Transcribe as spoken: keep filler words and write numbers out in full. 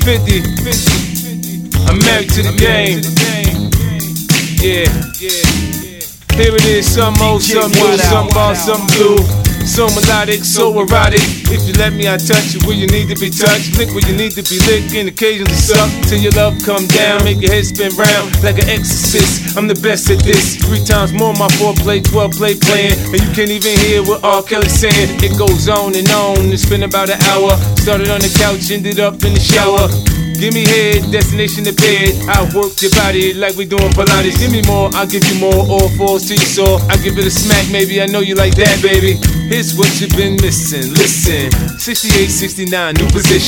fifty. I'm married to the game. Yeah. Here it is, some old, some new, some ball, some blue. So melodic, so erotic. If you let me, I touch you where you need to be touched. Lick where you need to be licked and occasionally suck till your love come down, make your head spin round like an exorcist. I'm the best at this. Three times more my foreplay, twelve play playing, and you can't even hear what R. Kelly's saying. It goes on and on. It's been about an hour. Started on the couch, ended up in the shower. Give me head, destination to bed. I work your body like we doing Pilates. Give me more, I'll give you more. All falls to your soul. I give it a smack, maybe. I know you like that, baby. Here's what you've been missing. Listen, sixty-eight, sixty-nine, new position.